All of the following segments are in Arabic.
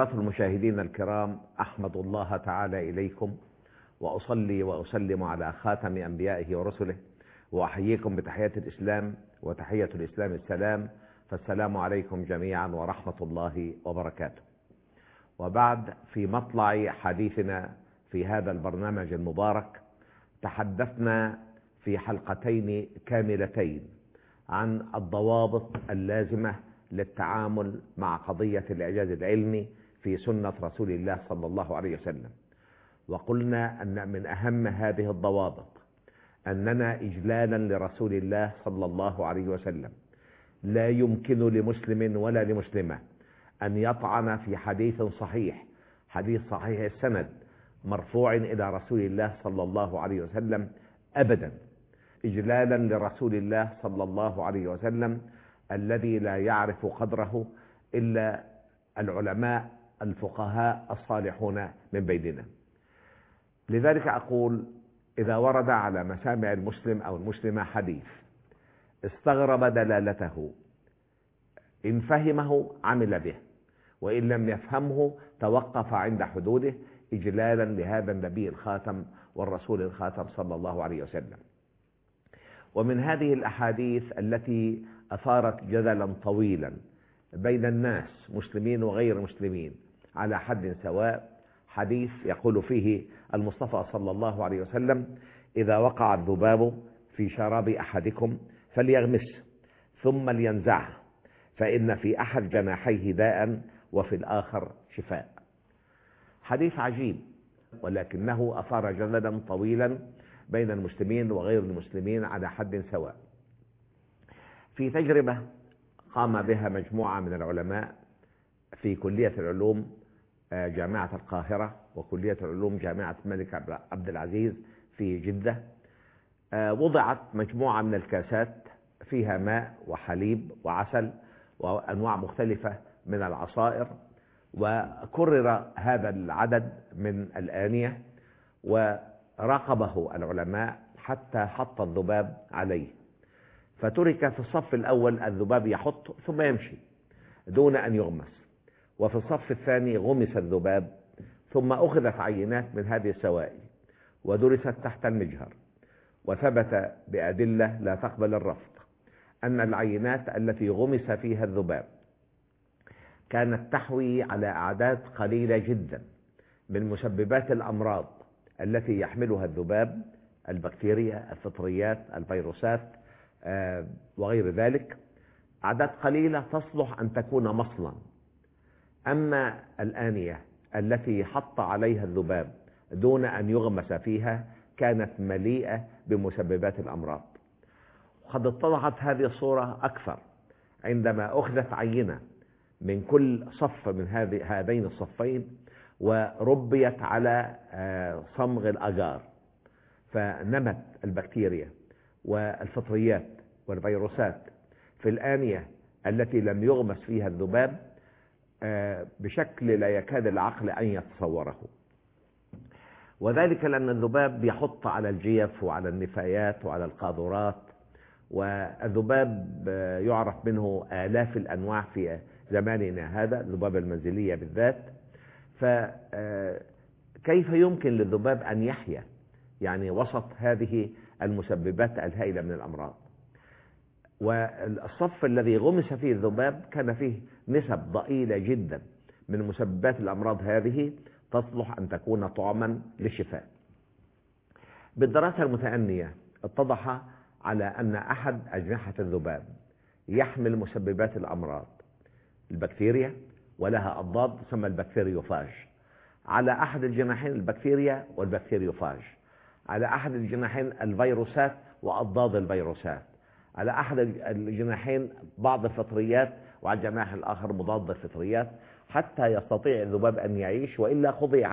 أيها المشاهدين الكرام، أحمد الله تعالى إليكم وأصلي وأسلم على خاتم أنبيائه ورسله، وأحييكم بتحية الإسلام، وتحية الإسلام السلام، فالسلام عليكم جميعا ورحمة الله وبركاته. وبعد، في مطلع حديثنا في هذا البرنامج المبارك تحدثنا في حلقتين كاملتين عن الضوابط اللازمة للتعامل مع قضية الإعجاز العلمي في سنة رسول الله صلى الله عليه وسلم. وقلنا أن من أهم هذه الضوابط أننا إجلالا لرسول الله صلى الله عليه وسلم لا يمكن لمسلم ولا لمسلمة أن يطعن في حديث صحيح، حديث صحيح السند مرفوع إلى رسول الله صلى الله عليه وسلم أبدا، إجلالا لرسول الله صلى الله عليه وسلم الذي لا يعرف قدره إلا العلماء الفقهاء الصالحون من بيننا. لذلك أقول: إذا ورد على مسامع المسلم أو المسلمة حديث استغرب دلالته، إن فهمه عمل به، وإن لم يفهمه توقف عند حدوده، إجلالا لهذا النبي الخاتم والرسول الخاتم صلى الله عليه وسلم. ومن هذه الأحاديث التي أثارت جدلا طويلا بين الناس مسلمين وغير مسلمين على حد سواء، حديث يقول فيه المصطفى صلى الله عليه وسلم: إذا وقع الذباب في شراب أحدكم فليغمسه ثم لينزعه، فإن في أحد جناحيه داء وفي الآخر شفاء. حديث عجيب، ولكنه أثار جدلا طويلا بين المسلمين وغير المسلمين على حد سواء. في تجربة قام بها مجموعة من العلماء في كلية العلوم جامعة القاهرة وكلية العلوم جامعة الملك عبد العزيز في جدة، وضعت مجموعة من الكاسات فيها ماء وحليب وعسل وأنواع مختلفة من العصائر، وكرر هذا العدد من الآنية، وراقبه العلماء حتى حط الذباب عليه، فترك في الصف الأول الذباب يحط ثم يمشي دون أن يغمس، وفي الصف الثاني غمس الذباب، ثم أخذت عينات من هذه السوائل ودرست تحت المجهر، وثبت بأدلة لا تقبل الرفض أن العينات التي غمس فيها الذباب كانت تحوي على أعداد قليلة جدا من مسببات الأمراض التي يحملها الذباب، البكتيريا، الفطريات، الفيروسات وغير ذلك، أعداد قليلة تصلح أن تكون مصلا. أما الآنية التي حط عليها الذباب دون أن يغمس فيها كانت مليئة بمسببات الأمراض. وقد اتضحت هذه الصورة أكثر عندما أخذت عينة من كل صف من هذين الصفين وربيت على صمغ الأجار، فنمت البكتيريا والفطريات والفيروسات في الآنية التي لم يغمس فيها الذباب بشكل لا يكاد العقل أن يتصوره، وذلك لأن الذباب يحط على الجيف وعلى النفايات وعلى القاذورات، والذباب يعرف منه آلاف الأنواع في زماننا هذا، الذباب المنزلية بالذات. فكيف يمكن للذباب أن يحيا يعني وسط هذه المسببات الهائلة من الأمراض؟ والصف الذي غمس فيه الذباب كان فيه نسب ضئيلة جدا من مسببات الأمراض هذه تصلح أن تكون طعما للشفاء. بالدراسة المتأنية اتضح على أن أحد أجنحة الذباب يحمل مسببات الأمراض، البكتيريا، ولها أضداد تسمى البكتيريوفاج. على أحد الجناحين البكتيريا والبكتيريوفاج، على أحد الجناحين الفيروسات وأضداد الفيروسات، على أحد الجناحين بعض الفطريات، وعلى الجناح الآخر مضاد الفطريات، حتى يستطيع الذباب أن يعيش، وإلا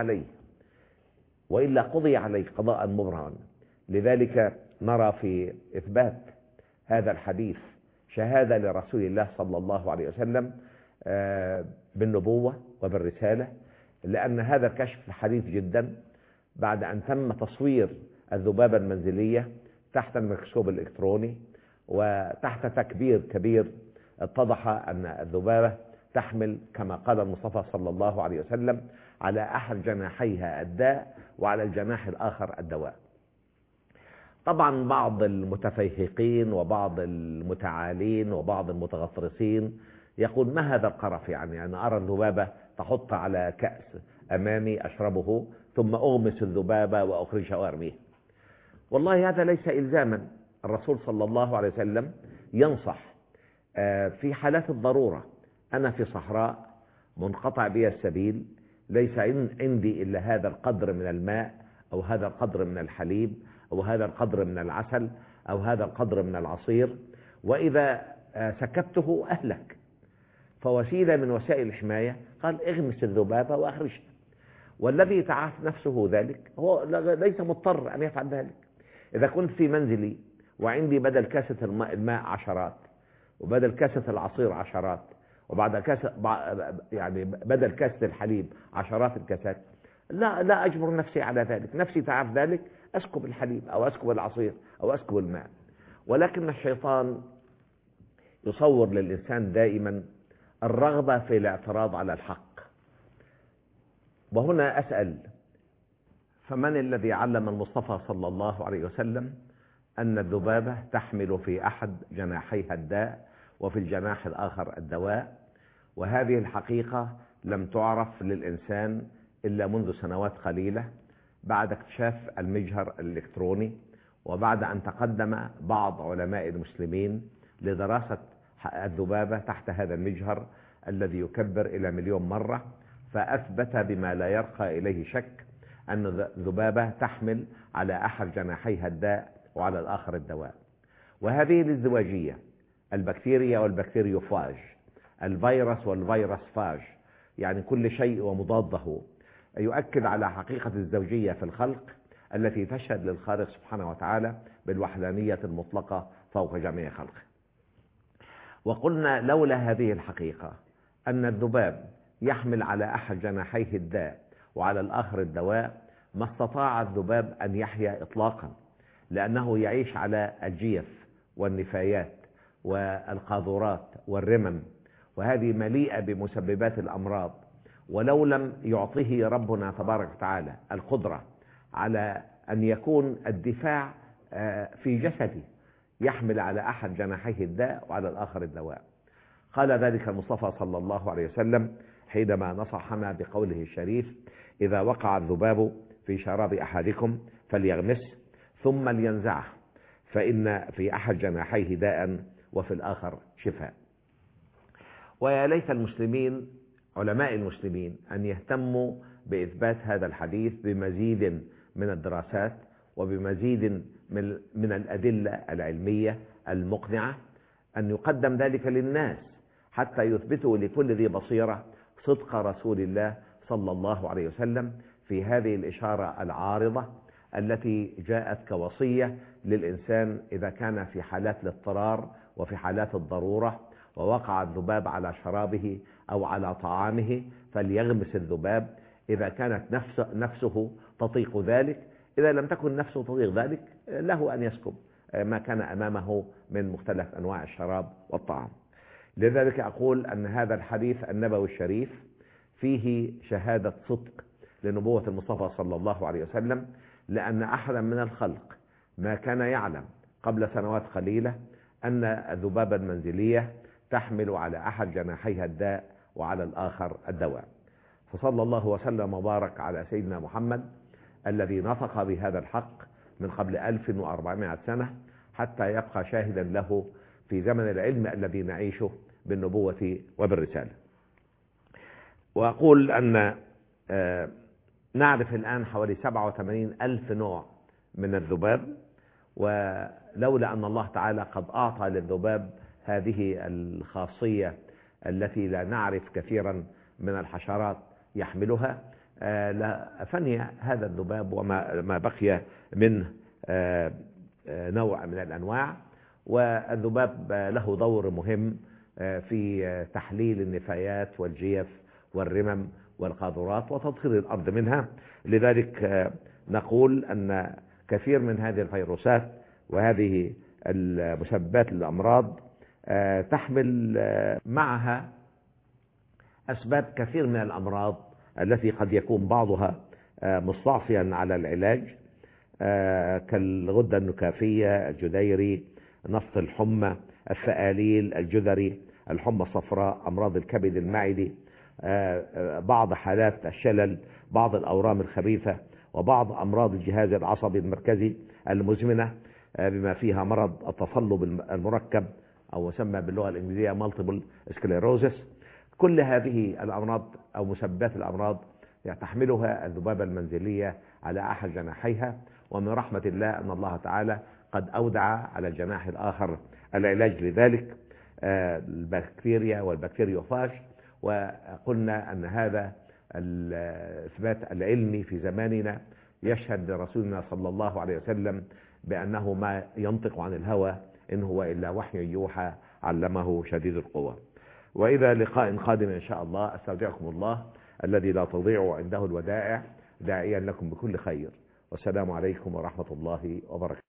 قضي عليه قضاء مبرما. لذلك نرى في إثبات هذا الحديث شهادة لرسول الله صلى الله عليه وسلم بالنبوة وبالرسالة، لأن هذا الكشف حديث جدا بعد أن تم تصوير الذبابة المنزلية تحت الميكروسكوب الإلكتروني وتحت تكبير كبير، اتضح أن الذبابة تحمل كما قال المصطفى صلى الله عليه وسلم على أحد جناحيها الداء وعلى الجناح الآخر الدواء. طبعا بعض المتفيهقين وبعض المتعالين وبعض المتغطرسين يقول ما هذا القرف، يعني أنا أرى الذبابة تحط على كأس أمامي أشربه ثم أغمس الذبابة وأخرجها وأرميه. والله هذا ليس إلزاما. الرسول صلى الله عليه وسلم ينصح في حالات الضرورة. أنا في صحراء منقطع بي السبيل، ليس عندي إلا هذا القدر من الماء أو هذا القدر من الحليب أو هذا القدر من العسل أو هذا القدر من العصير، وإذا سكبته أهلك. فوسيلة من وسائل الحماية قال اغمس الذبابة وأخرجها. والذي يتعاف نفسه ذلك هو ليس مضطر أن يفعل ذلك. إذا كنت في منزلي وعندي بدل كاسة الماء عشرات، وبدل كاسة العصير عشرات، وبعد كاسة يعني بدل كاسة الحليب عشرات الكاسات، لا أجبر نفسي على ذلك. نفسي تعرف ذلك، أسكب الحليب أو أسكب العصير أو أسكب الماء. ولكن الشيطان يصور للإنسان دائما الرغبة في الاعتراض على الحق. وهنا أسأل، فمن الذي علم المصطفى صلى الله عليه وسلم أن الذبابة تحمل في أحد جناحيها الداء وفي الجناح الآخر الدواء؟ وهذه الحقيقة لم تعرف للإنسان إلا منذ سنوات قليلة بعد اكتشاف المجهر الإلكتروني، وبعد أن تقدم بعض علماء المسلمين لدراسة الذبابة تحت هذا المجهر الذي يكبر إلى 1,000,000 مرة، فأثبت بما لا يرقى إليه شك أن الذبابة تحمل على أحد جناحيها الداء وعلى الآخر الدواء. وهذه الازدواجية، البكتيريا والبكتيريوفاج، الفيروس والفيروسفاج، يعني كل شيء ومضاده، يؤكد على حقيقة الزوجية في الخلق التي تشهد للخالق سبحانه وتعالى بالوحدانية المطلقة فوق جميع خلقه. وقلنا لولا هذه الحقيقة أن الذباب يحمل على أحد جناحيه الداء وعلى الآخر الدواء ما استطاع الذباب أن يحيا إطلاقا، لأنه يعيش على الجيف والنفايات والقاذورات والرمم، وهذه مليئة بمسببات الأمراض. ولو لم يعطيه ربنا تبارك وتعالى القدرة على أن يكون الدفاع في جسده يحمل على أحد جناحيه الداء وعلى الآخر الدواء. قال ذلك المصطفى صلى الله عليه وسلم حينما نصحنا بقوله الشريف: إذا وقع الذباب في شراب أحدكم فليغمس ثم لينزعه، فإن في أحد جناحيه داء وفي الآخر شفاء. ويا ليت المسلمين علماء المسلمين أن يهتموا بإثبات هذا الحديث بمزيد من الدراسات وبمزيد من الأدلة العلمية المقنعة، أن يقدم ذلك للناس حتى يثبتوا لكل ذي بصيرة صدق رسول الله صلى الله عليه وسلم في هذه الإشارة العارضة التي جاءت كوصية للإنسان إذا كان في حالات الاضطرار وفي حالات الضرورة ووقع الذباب على شرابه أو على طعامه فليغمس الذباب إذا كانت نفسه تطيق ذلك. إذا لم تكن نفسه تطيق ذلك له أن يسكب ما كان أمامه من مختلف أنواع الشراب والطعام. لذلك أقول أن هذا الحديث النبوي الشريف فيه شهادة صدق لنبوة المصطفى صلى الله عليه وسلم، لأن أحدا من الخلق ما كان يعلم قبل سنوات قليلة أن الذبابة المنزلية تحمل على أحد جناحيها الداء وعلى الآخر الدواء. فصلى الله وسلم وبارك على سيدنا محمد الذي نطق بهذا الحق من قبل 1400 سنة حتى يبقى شاهدا له في زمن العلم الذي نعيشه بالنبوة وبالرسالة. وأقول أن نعرف الآن حوالي 87,000 نوع من الذباب، ولولا أن الله تعالى قد أعطى للذباب هذه الخاصية التي لا نعرف كثيرا من الحشرات يحملها لفني هذا الذباب وما بقي منه نوع من الأنواع. والذباب له دور مهم في تحليل النفايات والجيف والرمم والقاذورات وتطهير الأرض منها. لذلك نقول أن كثير من هذه الفيروسات وهذه المسببات للأمراض تحمل معها أسباب كثير من الأمراض التي قد يكون بعضها مستعصيا على العلاج، كالغدة النكافية، الجديري، نفط الحمى، الفآليل، الجذري، الحمى الصفراء، أمراض الكبد المعدي، بعض حالات الشلل، بعض الأورام الخبيثة، وبعض أمراض الجهاز العصبي المركزي المزمنة، بما فيها مرض التصلب المركب أو يسمى باللغة الإنجليزية multiple sclerosis. كل هذه الأمراض أو مسببات الأمراض تحملها الذبابة المنزلية على أحد جناحيها، ومن رحمة الله أن الله تعالى قد أودع على الجناح الآخر العلاج لذلك، البكتيريا والبكتيريوفاج. وقلنا أن هذا الإثبات العلمي في زماننا يشهد لرسولنا صلى الله عليه وسلم بأنه ما ينطق عن الهوى إن هو إلا وحي يوحى علمه شديد القوى. وإذا لقاء قادم إن شاء الله، أستودعكم الله الذي لا تضيع عنده الودائع، داعيا لكم بكل خير، والسلام عليكم ورحمة الله وبركاته.